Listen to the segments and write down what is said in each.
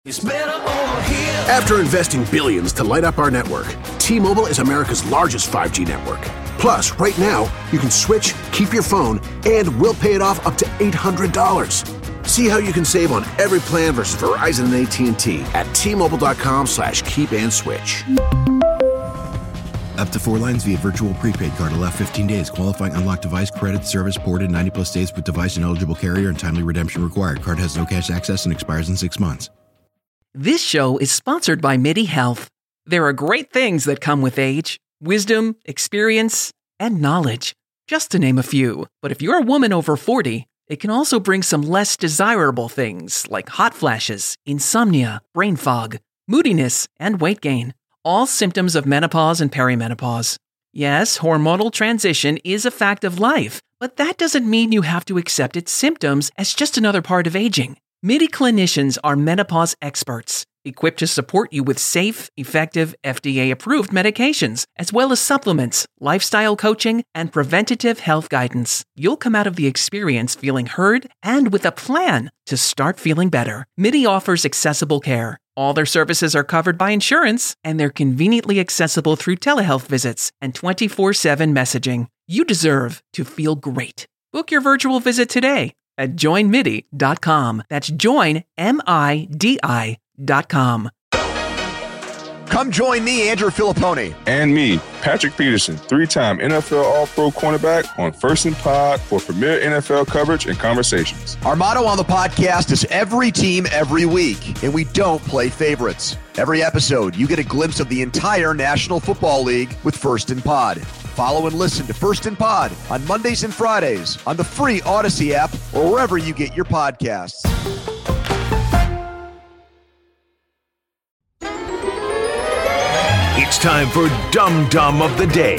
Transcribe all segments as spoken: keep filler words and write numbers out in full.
It's better over here. After investing billions to light up our network, T-Mobile is America's largest five G network. Plus, right now, you can switch, keep your phone, and we'll pay it off up to eight hundred dollars. See how you can save on every plan versus Verizon and A T and T at T-Mobile.com slash keep and switch. Up to four lines via virtual prepaid card. Allow fifteen days. Qualifying unlocked device credit service ported ninety plus days with device and eligible carrier and timely redemption required. Card has no cash access and expires in six months. This show is sponsored by MIDI Health. There are great things that come with age. Wisdom, experience, and knowledge. Just to name a few. But if you're a woman over forty, it can also bring some less desirable things like hot flashes, insomnia, brain fog, moodiness, and weight gain. All symptoms of menopause and perimenopause. Yes, hormonal transition is a fact of life, but that doesn't mean you have to accept its symptoms as just another part of aging. MIDI clinicians are menopause experts, equipped to support you with safe, effective, F D A-approved medications, as well as supplements, lifestyle coaching, and preventative health guidance. You'll come out of the experience feeling heard and with a plan to start feeling better. MIDI offers accessible care. All their services are covered by insurance, and they're conveniently accessible through telehealth visits and twenty-four seven messaging. You deserve to feel great. Book your virtual visit today at join midi dot com. That's join, M I D I dot com. Come join me, Andrew Filipponi. And me, Patrick Peterson, three-time N F L All-Pro cornerback on First and Pod for premier N F L coverage and conversations. Our motto on the podcast is every team, every week, and we don't play favorites. Every episode, you get a glimpse of the entire National Football League with First and Pod. Follow and listen to First and Pod on Mondays and Fridays on the free Odyssey app or wherever you get your podcasts. It's time for Dum Dum of the Day.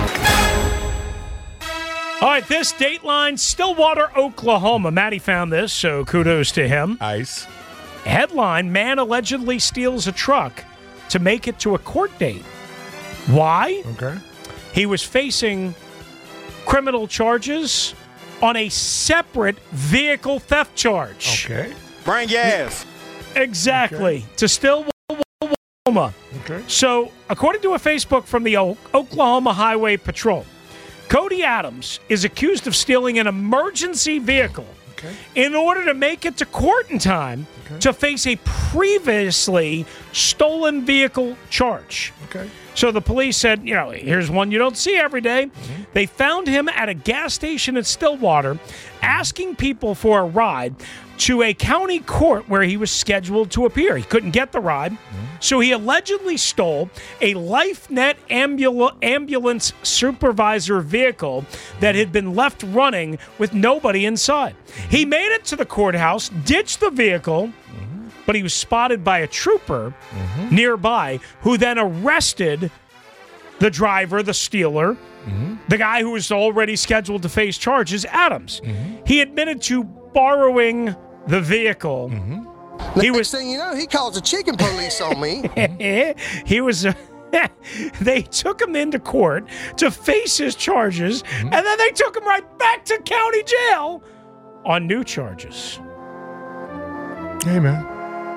All right, this Dateline, Stillwater, Oklahoma. Matty found this, so kudos to him. Nice. Headline, man allegedly steals a truck to make it to a court date. Why? Okay. He was facing criminal charges on a separate vehicle theft charge. Okay. Bring gas. Exactly. Okay. To Stillwater. Okay. So, according to a Facebook from the o- Oklahoma Highway Patrol, Cody Adams is accused of stealing an emergency vehicle okay. in order to make it to court in time okay. to face a previously stolen vehicle charge. Okay. So the police said, you know, here's one you don't see every day. Mm-hmm. They found him at a gas station in Stillwater asking people for a ride to a county court where he was scheduled to appear. He couldn't get the ride, mm-hmm. so he allegedly stole a LifeNet ambul- ambulance supervisor vehicle that had been left running with nobody inside. He made it to the courthouse, ditched the vehicle, mm-hmm. but he was spotted by a trooper mm-hmm. nearby who then arrested the driver, the stealer, mm-hmm. the guy who was already scheduled to face charges, Adams. Mm-hmm. He admitted to borrowing the vehicle. Mm-hmm. He Next was, thing you know, he calls the chicken police on me. he was... Uh, they took him into court to face his charges, mm-hmm. and then they took him right back to county jail on new charges. Hey, man.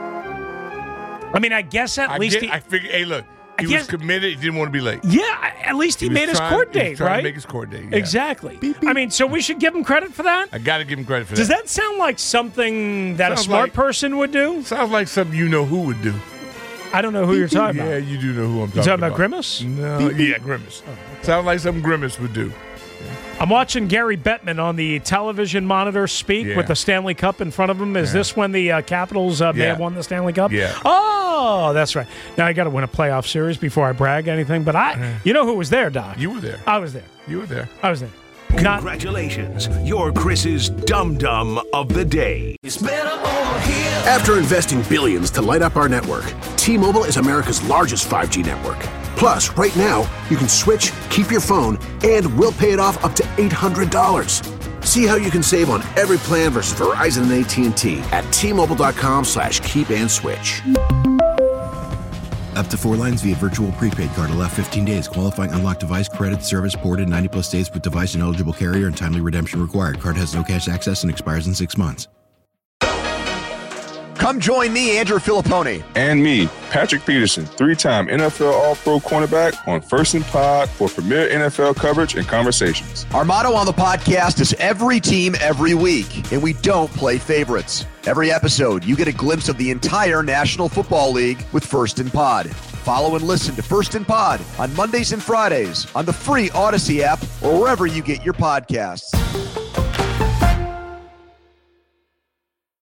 I mean, I guess at I least get, he... I figured, hey, look, he I was guess, committed. He didn't want to be late. Yeah, at least he, he made his trying, court he date, was trying right? to make his court date, yeah. Exactly. Beep, beep. I mean, so we should give him credit for that? I got to give him credit for Does that. Does that sound like something that sounds a smart like, person would do? Sounds like something you know who would do. I don't know who you're talking yeah, about. Yeah, you do know who I'm talking, you talking about. about Grimace? No, yeah, Grimace. Oh, okay. Sounds like something Grimace would do. I'm watching Gary Bettman on the television monitor speak yeah. with the Stanley Cup in front of him. Is yeah. this when the uh, Capitals uh, may yeah. have won the Stanley Cup? Yeah. Oh, that's right. Now I got to win a playoff series before I brag anything. But I, yeah. you know who was there, Doc? You were there. I was there. You were there. I was there. Congratulations. Not- You're Chris's Dum Dum of the Day. It's better over here. After investing billions to light up our network, T-Mobile is America's largest five G network. Plus, right now, you can switch, keep your phone, and we'll pay it off up to eight hundred dollars. See how you can save on every plan versus Verizon and A T and T at T-Mobile.com slash keep and switch. Up to four lines via virtual prepaid card. Allow fifteen days. Qualifying unlocked device credit service ported ninety plus days with device and eligible carrier and timely redemption required. Card has no cash access and expires in six months. Come join me, Andrew Filippone. And me, Patrick Peterson, three-time N F L All-Pro cornerback on First and Pod for premier N F L coverage and conversations. Our motto on the podcast is every team, every week, and we don't play favorites. Every episode, you get a glimpse of the entire National Football League with First and Pod. Follow and listen to First and Pod on Mondays and Fridays on the free Odyssey app or wherever you get your podcasts.